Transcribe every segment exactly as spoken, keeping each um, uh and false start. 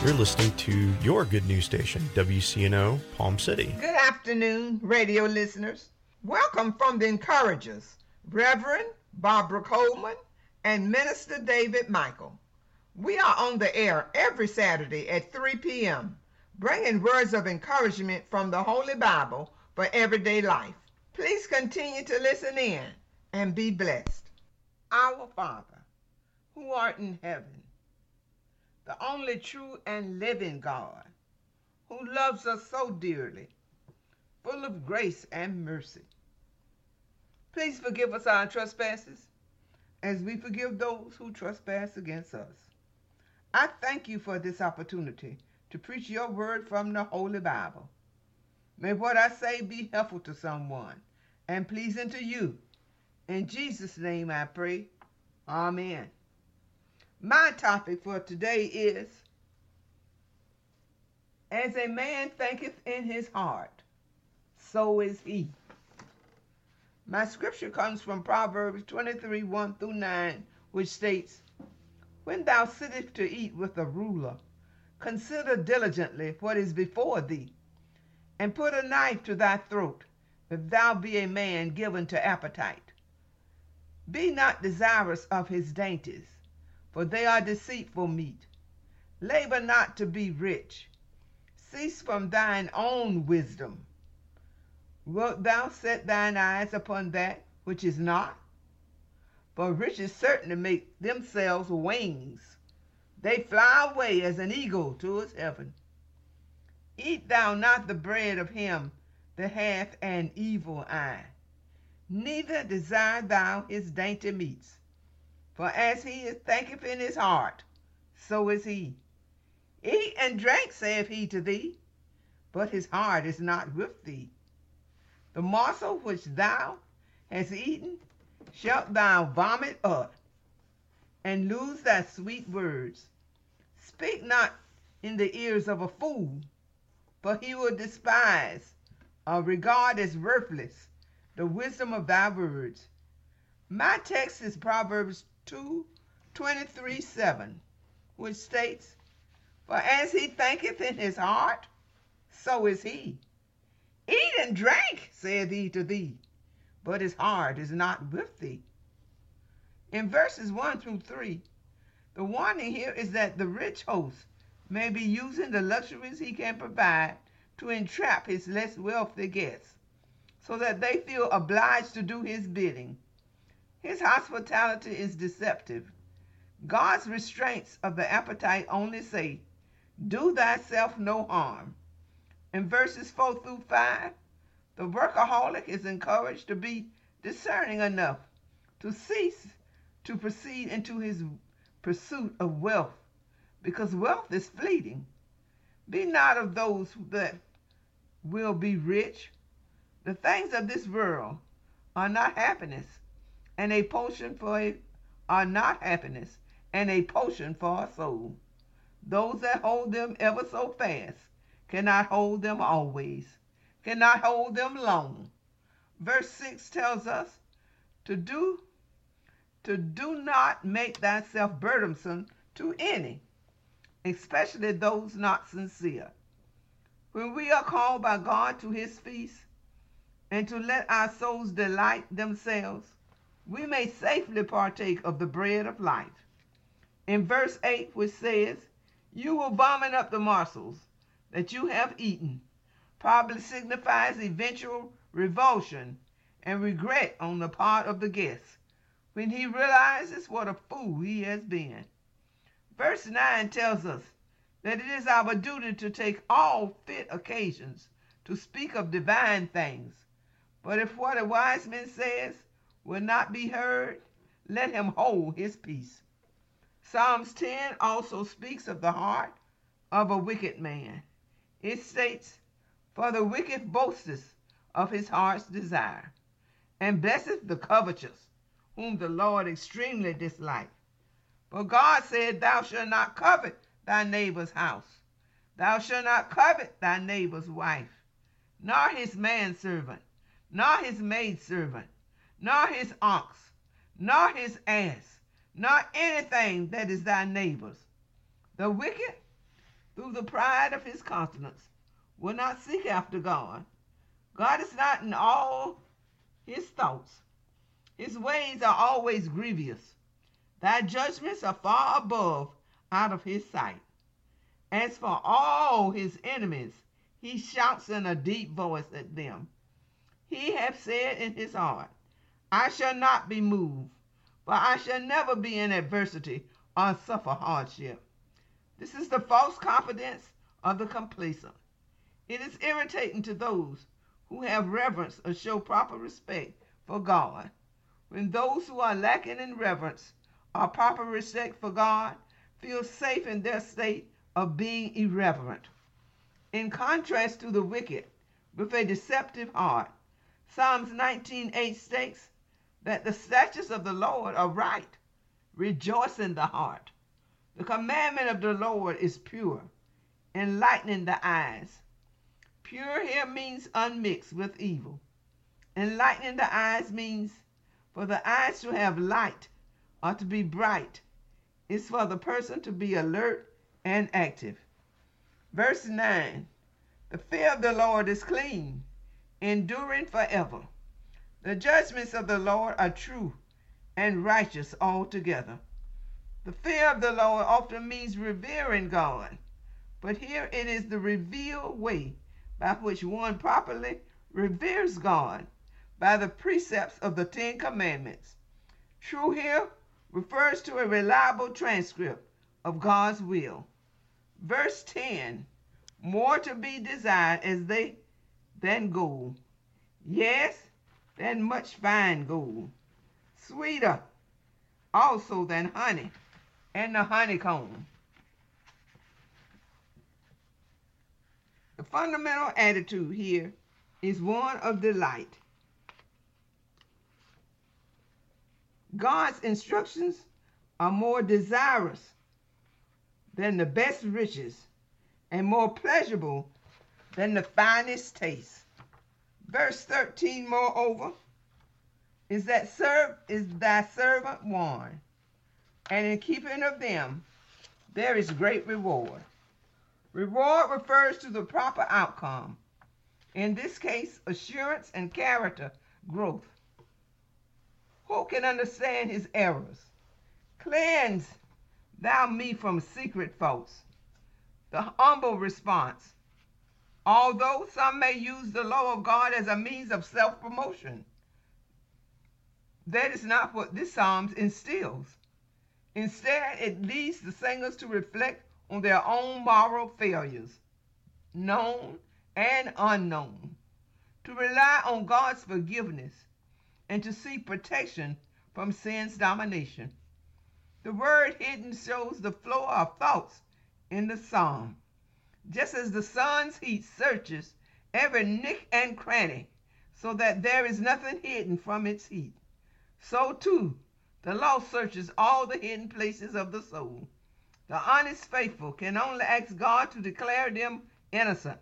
You're listening to your good news station, W C N O, Palm City. Good afternoon, radio listeners. Welcome from the Encouragers, Reverend Barbara Coleman and Minister David Michael. We are on the air every Saturday at three p.m., bringing words of encouragement from the Holy Bible for everyday life. Please continue to listen in and be blessed. Our Father, who art in heaven, the only true and living God, who loves us so dearly, full of grace and mercy. Please forgive us our trespasses, as we forgive those who trespass against us. I thank you for this opportunity to preach your word from the Holy Bible. May what I say be helpful to someone and pleasing to you. In Jesus' name I pray. Amen. My topic for today is, as a man thinketh in his heart, so is he. My scripture comes from Proverbs twenty-three, one through nine, which states, When thou sittest to eat with a ruler, consider diligently what is before thee, and put a knife to thy throat, if thou be a man given to appetite. Be not desirous of his dainties, for they are deceitful meat. Labor not to be rich. Cease from thine own wisdom. Wilt thou set thine eyes upon that which is not? For riches certainly make themselves wings. They fly away as an eagle to his heaven. Eat thou not the bread of him that hath an evil eye, neither desire thou his dainty meats. For as he thinketh in his heart, so is he. Eat and drink, saith he to thee, but his heart is not with thee. The morsel which thou hast eaten shalt thou vomit up, and lose thy sweet words. Speak not in the ears of a fool, for he will despise or regard as worthless the wisdom of thy words. My text is Proverbs two, twenty-three, seven, which states, For as he thinketh in his heart, so is he. Eat and drink, saith he to thee, but his heart is not with thee. In verses one through three, the warning here is that the rich host may be using the luxuries he can provide to entrap his less wealthy guests, so that they feel obliged to do his bidding. His hospitality is deceptive. God's restraints of the appetite only say, Do thyself no harm. In verses four through five, the workaholic is encouraged to be discerning enough to cease to proceed into his pursuit of wealth, because wealth is fleeting. Be not of those that will be rich. The things of this world are not happiness, and a potion for a, are not happiness, and a potion for a soul. Those that hold them ever so fast cannot hold them always, cannot hold them long. Verse six tells us to do to do not make thyself burdensome to any, especially those not sincere. When we are called by God to his feast, and to let our souls delight themselves, we may safely partake of the bread of life. In verse eight, which says, You will vomit up the morsels that you have eaten, probably signifies eventual revulsion and regret on the part of the guest when he realizes what a fool he has been. Verse nine tells us that it is our duty to take all fit occasions to speak of divine things. But if what a wise man says will not be heard, let him hold his peace. Psalms ten also speaks of the heart of a wicked man. It states, For the wicked boasteth of his heart's desire, and blesseth the covetous, whom the Lord extremely dislikes. For God said, Thou shalt not covet thy neighbor's house. Thou shalt not covet thy neighbor's wife, nor his manservant, nor his maidservant, nor his ox, nor his ass, nor anything that is thy neighbor's. The wicked, through the pride of his countenance, will not seek after God. God is not in all his thoughts. His ways are always grievous. Thy judgments are far above out of his sight. As for all his enemies, he shouts in a deep voice at them. He hath said in his heart, I shall not be moved, for I shall never be in adversity or suffer hardship. This is the false confidence of the complacent. It is irritating to those who have reverence or show proper respect for God, when those who are lacking in reverence or proper respect for God feel safe in their state of being irreverent. In contrast to the wicked with a deceptive heart, Psalms nineteen eight states that the statutes of the Lord are right, rejoice in the heart. The commandment of the Lord is pure, enlightening the eyes. Pure here means unmixed with evil. Enlightening the eyes means for the eyes to have light or to be bright. It's for the person to be alert and active. Verse nine, the fear of the Lord is clean, enduring forever. The judgments of the Lord are true and righteous altogether. The fear of the Lord often means revering God, but here it is the revealed way by which one properly reveres God by the precepts of the Ten Commandments. True here refers to a reliable transcript of God's will. Verse ten, more to be desired as they than gold, yes, than much fine gold, sweeter also than honey and the honeycomb. The fundamental attitude here is one of delight. God's instructions are more desirous than the best riches and more pleasurable than the finest taste. Verse thirteen, moreover, is that serve is thy servant warned, and in keeping of them there is great reward. Reward refers to the proper outcome. In this case, assurance and character growth. Who can understand his errors? Cleanse thou me from secret faults. The humble response. Although some may use the law of God as a means of self-promotion, that is not what this psalm instills. Instead, it leads the singers to reflect on their own moral failures, known and unknown, to rely on God's forgiveness, and to seek protection from sin's domination. The word hidden shows the flow of thoughts in the psalm. Just as the sun's heat searches every nick and cranny so that there is nothing hidden from its heat, so too the law searches all the hidden places of the soul. The honest faithful can only ask God to declare them innocent.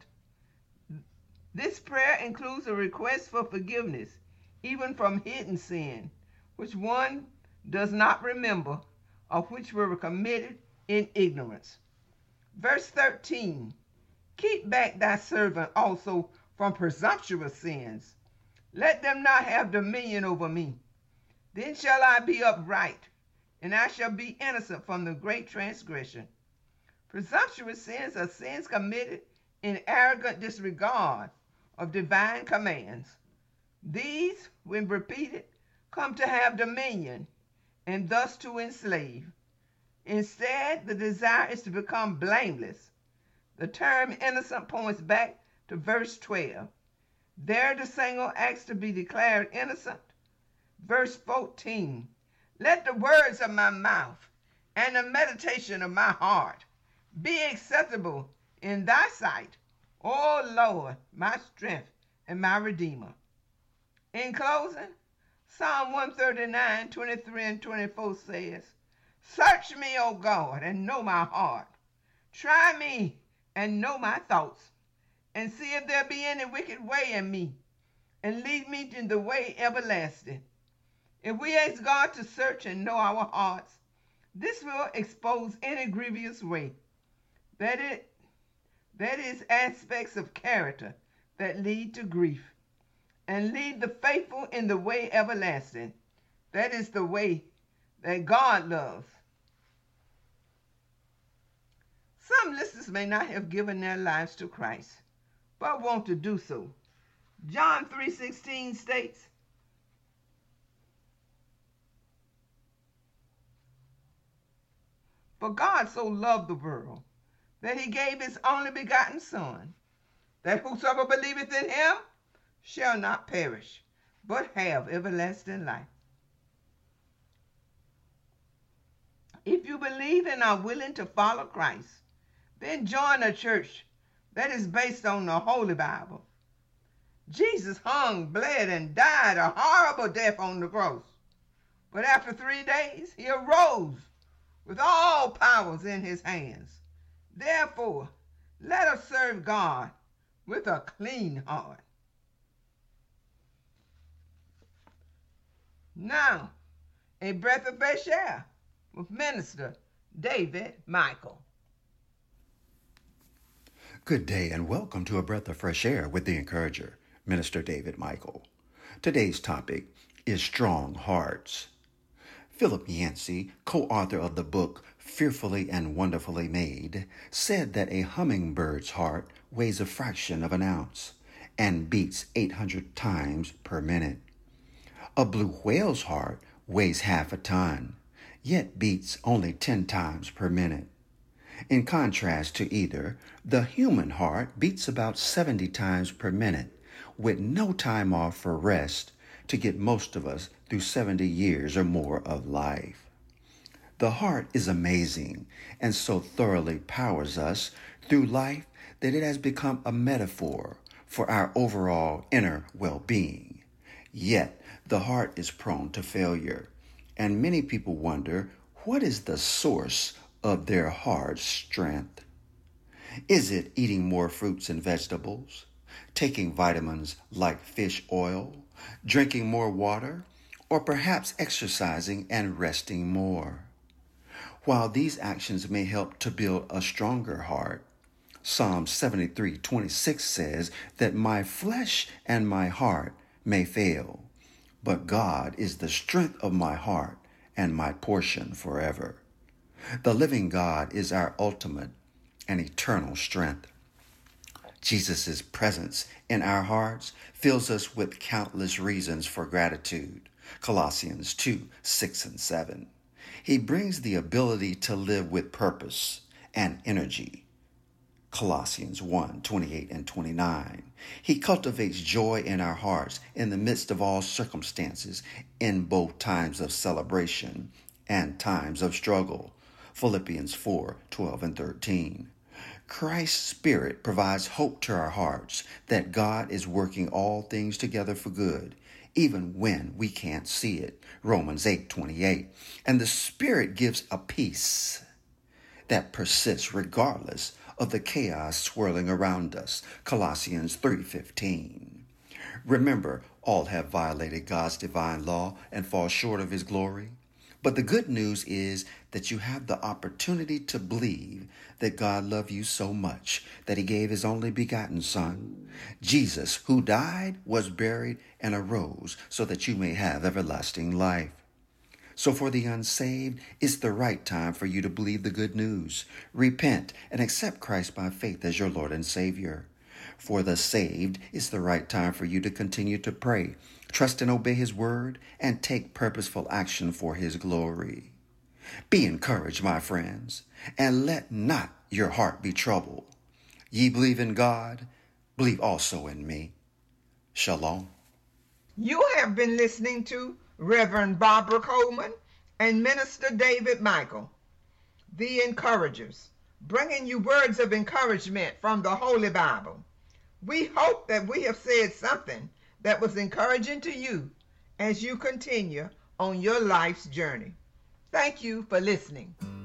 This prayer includes a request for forgiveness, even from hidden sin, which one does not remember or which were committed in ignorance. Verse thirteen, keep back thy servant also from presumptuous sins. Let them not have dominion over me. Then shall I be upright, and I shall be innocent from the great transgression. Presumptuous sins are sins committed in arrogant disregard of divine commands. These, when repeated, come to have dominion and thus to enslave. Instead, the desire is to become blameless. The term innocent points back to verse twelve. There the singer asks to be declared innocent. Verse fourteen, let the words of my mouth and the meditation of my heart be acceptable in thy sight, O Lord, my strength and my redeemer. In closing, Psalm one thirty-nine, twenty-three and twenty-four says, search me, O God, and know my heart. Try me and know my thoughts, and see if there be any wicked way in me, and lead me in the way everlasting. If we ask God to search and know our hearts, this will expose any grievous way that it That is, aspects of character that lead to grief, and lead the faithful in the way everlasting. That is the way that God loves. Some listeners may not have given their lives to Christ, but want to do so. John three sixteen states, "For God so loved the world, that he gave his only begotten Son, that whosoever believeth in him shall not perish, but have everlasting life." If you believe and are willing to follow Christ, then join a church that is based on the Holy Bible. Jesus hung, bled, and died a horrible death on the cross. But after three days, he arose with all powers in his hands. Therefore, let us serve God with a clean heart. Now, a breath of fresh air with Minister David Michael. Good day and welcome to A Breath of Fresh Air with the Encourager, Minister David Michael. Today's topic is strong hearts. Philip Yancey, co-author of the book Fearfully and Wonderfully Made, said that a hummingbird's heart weighs a fraction of an ounce and beats eight hundred times per minute. A blue whale's heart weighs half a ton, yet beats only ten times per minute. In contrast to either, the human heart beats about seventy times per minute, with no time off for rest to get most of us through seventy years or more of life. The heart is amazing and so thoroughly powers us through life that it has become a metaphor for our overall inner well-being. Yet, the heart is prone to failure, and many people wonder, what is the source of their heart's strength? Is it eating more fruits and vegetables, taking vitamins like fish oil, drinking more water, or perhaps exercising and resting more? While these actions may help to build a stronger heart, Psalm seventy-three twenty-six says that my flesh and my heart may fail, but God is the strength of my heart and my portion forever. The living God is our ultimate and eternal strength. Jesus' presence in our hearts fills us with countless reasons for gratitude. Colossians two, six, and seven. He brings the ability to live with purpose and energy. Colossians one, twenty-eight and twenty-nine. He cultivates joy in our hearts in the midst of all circumstances, in both times of celebration and times of struggle. Philippians four, twelve and thirteen. Christ's Spirit provides hope to our hearts that God is working all things together for good, even when we can't see it. Romans eight, twenty-eight. And the Spirit gives a peace that persists regardless of the chaos swirling around us. Colossians three, fifteen. Remember, all have violated God's divine law and fall short of his glory. But the good news is that you have the opportunity to believe that God loved you so much that he gave his only begotten Son, Jesus, who died, was buried, and arose so that you may have everlasting life. So for the unsaved, it's the right time for you to believe the good news. Repent and accept Christ by faith as your Lord and Savior. For the saved, it's the right time for you to continue to pray, trust and obey his word, and take purposeful action for his glory. Be encouraged, my friends, and let not your heart be troubled. Ye believe in God, believe also in me. Shalom. You have been listening to Reverend Barbara Coleman and Minister David Michael, the Encouragers, bringing you words of encouragement from the Holy Bible. We hope that we have said something that was encouraging to you as you continue on your life's journey. Thank you for listening.